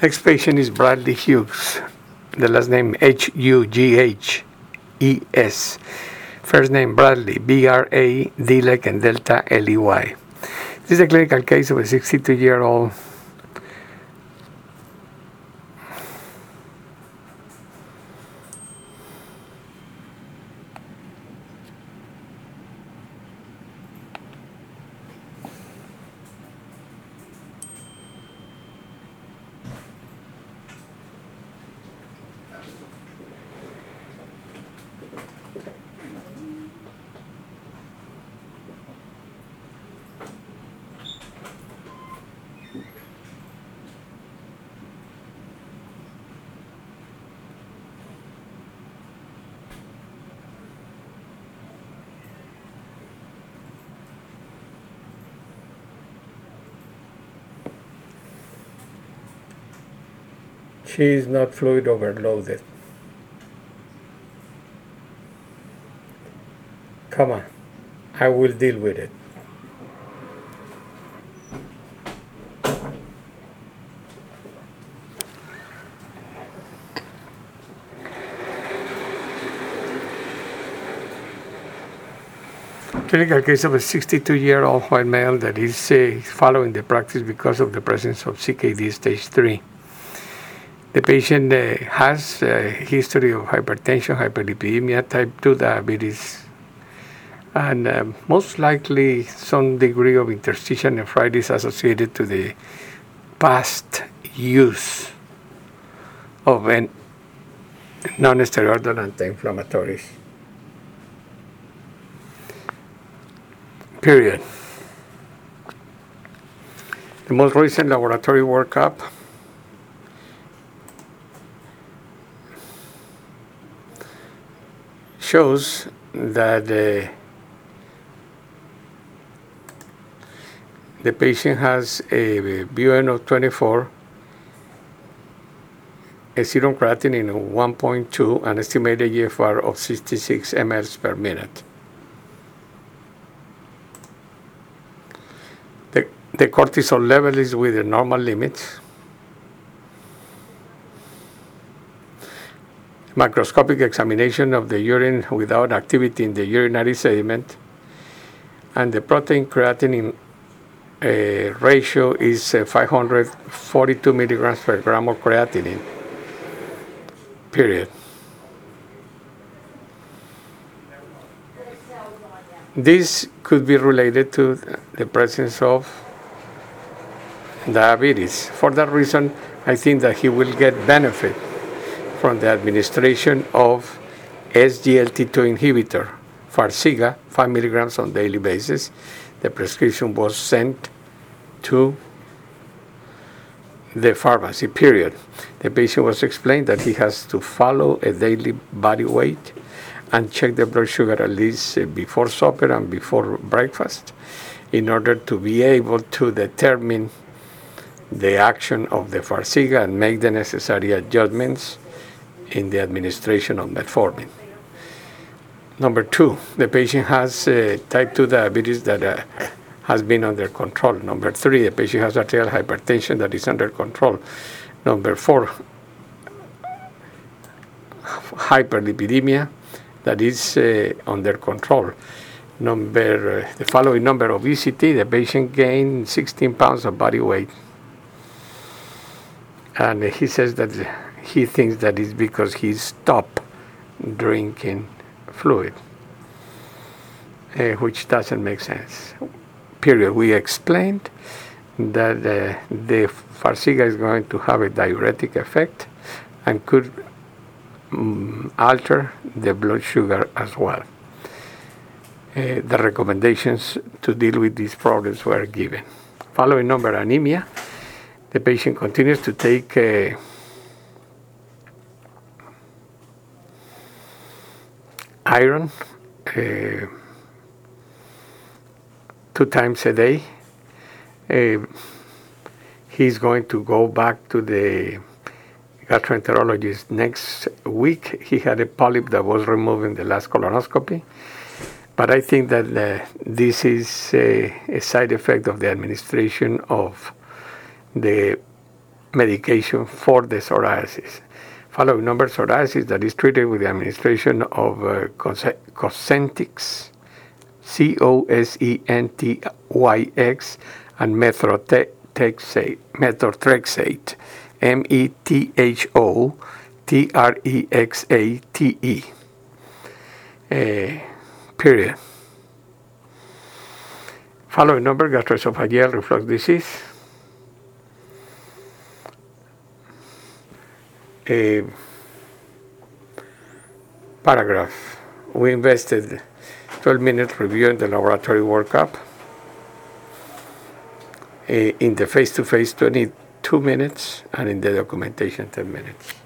Next patient is Bradley Hughes. The last name Hughes. First name Bradley, B-R-A-D like and Delta L-E-Y. This is a clinical case of a 62-year-old She is not fluid overloaded. Come on, I will deal with it. Clinical case of a 62-year-old white male that is following the practice because of the presence of CKD stage 3. The patient has a history of hypertension, hyperlipidemia, type 2 diabetes, and most likely some degree of interstitial nephritis associated to the past use of non-steroidal anti-inflammatories. Period. The most recent laboratory workup shows that the patient has a BUN of 24, a serum creatinine of 1.2, and estimated GFR of 66 mL per minute. The cortisol level is within normal limits. Macroscopic examination of the urine without activity in the urinary sediment, and the protein creatinine ratio is 542 milligrams per gram of creatinine. Period. This could be related to the presence of diabetes. For that reason, I think that he will get benefit from the administration of SGLT2 inhibitor, Farxiga, 5 milligrams on daily basis. The prescription was sent to the pharmacy, period. The patient was explained that he has to follow a daily body weight and check the blood sugar at least before supper and before breakfast in order to be able to determine the action of the Farxiga and make the necessary adjustments in the administration of metformin. Number 2, the patient has type 2 diabetes that has been under control. Number 3, the patient has arterial hypertension that is under control. Number 4, hyperlipidemia that is under control. The following number, obesity, the patient gained 16 pounds of body weight. And he says that he thinks that is because he stopped drinking fluid, which doesn't make sense. Period. We explained that the Farxiga is going to have a diuretic effect and could alter the blood sugar as well. The recommendations to deal with these problems were given. Following number, anemia. The patient continues to take iron 2 times a day. He's going to go back to the gastroenterologist next week. He had a polyp that was removed in the last colonoscopy. But I think that this is a side effect of the administration of the medication for the psoriasis. Following number psoriasis that is treated with the administration of Cosentyx, Cosentyx, and methotrexate, methotrexate, period. Following number gastroesophageal reflux disease. Paragraph. We invested 12 minutes reviewing the laboratory workup. In the face-to-face 22 minutes, and in the documentation 10 minutes.